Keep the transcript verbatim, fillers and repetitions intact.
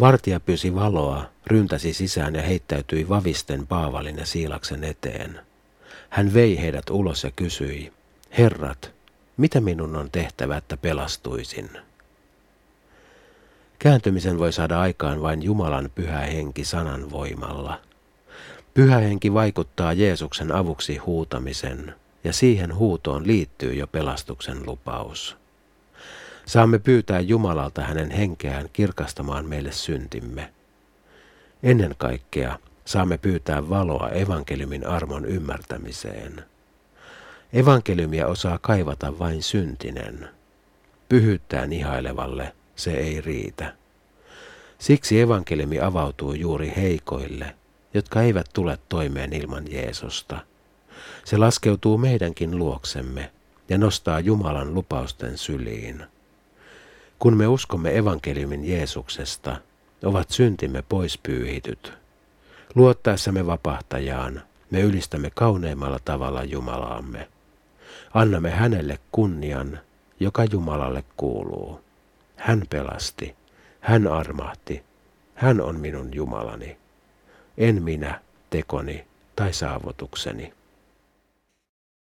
Vartija pyysi valoa, ryntäsi sisään ja heittäytyi vavisten Paavalin ja Siilaksen eteen. Hän vei heidät ulos ja kysyi, Herrat, mitä minun on tehtävä, että pelastuisin? Kääntymisen voi saada aikaan vain Jumalan pyhä henki sanan voimalla. Pyhä henki vaikuttaa Jeesuksen avuksi huutamisen, ja siihen huutoon liittyy jo pelastuksen lupaus. Saamme pyytää Jumalalta hänen henkeään kirkastamaan meille syntimme. Ennen kaikkea saamme pyytää valoa evankeliumin armon ymmärtämiseen. Evankeliumia osaa kaivata vain syntinen. Pyhyyttään ihailevalle se ei riitä. Siksi evankeliumi avautuu juuri heikoille, jotka eivät tule toimeen ilman Jeesusta. Se laskeutuu meidänkin luoksemme ja nostaa Jumalan lupausten syliin. Kun me uskomme evankeliumin Jeesuksesta, ovat syntimme pois pyyhityt. Luottaessamme vapahtajaan, me ylistämme kauneimmalla tavalla Jumalaamme. Annamme hänelle kunnian, joka Jumalalle kuuluu. Hän pelasti, hän armahti, hän on minun Jumalani. En minä, tekoni tai saavutukseni.